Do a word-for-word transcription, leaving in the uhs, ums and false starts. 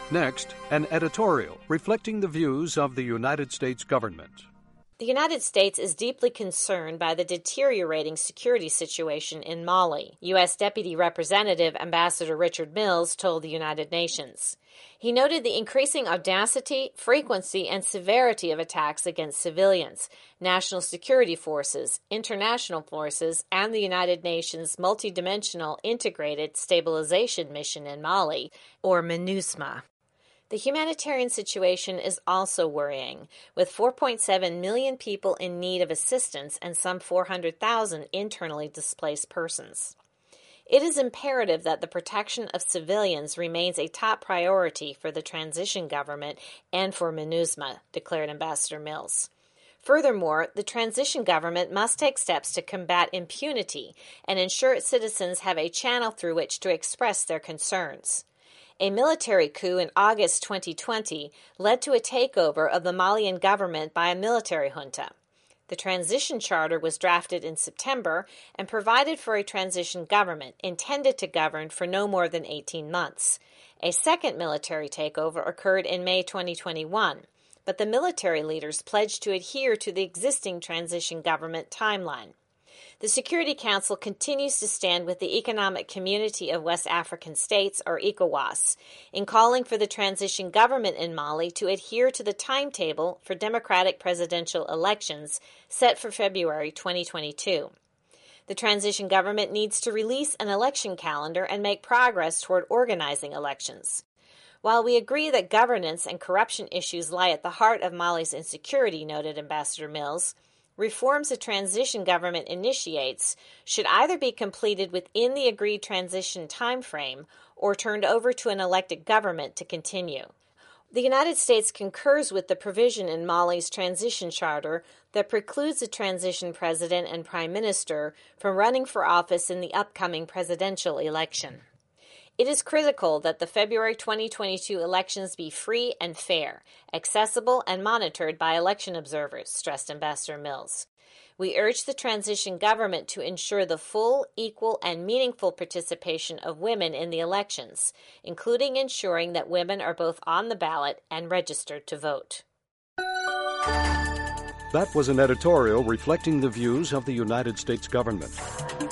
Next, an editorial reflecting the views of the United States government. The United States is deeply concerned by the deteriorating security situation in Mali, U S Deputy Representative Ambassador Richard Mills told the United Nations. He noted the increasing audacity, frequency, and severity of attacks against civilians, national security forces, international forces, and the United Nations Multidimensional Integrated Stabilization Mission in Mali, or MINUSMA. The humanitarian situation is also worrying, with four point seven million people in need of assistance and some four hundred thousand internally displaced persons. It is imperative that the protection of civilians remains a top priority for the transition government and for MINUSMA, declared Ambassador Mills. Furthermore, the transition government must take steps to combat impunity and ensure its citizens have a channel through which to express their concerns. A military coup in August twenty twenty led to a takeover of the Malian government by a military junta. The transition charter was drafted in September and provided for a transition government intended to govern for no more than eighteen months. A second military takeover occurred in May twenty twenty-one, but the military leaders pledged to adhere to the existing transition government timeline. The Security Council continues to stand with the Economic Community of West African States, or ECOWAS, in calling for the transition government in Mali to adhere to the timetable for democratic presidential elections set for February twenty twenty-two. The transition government needs to release an election calendar and make progress toward organizing elections. While we agree that governance and corruption issues lie at the heart of Mali's insecurity, noted Ambassador Mills, reforms the transition government initiates should either be completed within the agreed transition timeframe or turned over to an elected government to continue. The United States concurs with the provision in Mali's transition charter that precludes the transition president and prime minister from running for office in the upcoming presidential election. It is critical that the February twenty twenty-two elections be free and fair, accessible, and monitored by election observers, stressed Ambassador Mills. We urge the transition government to ensure the full, equal, and meaningful participation of women in the elections, including ensuring that women are both on the ballot and registered to vote. That was an editorial reflecting the views of the United States government.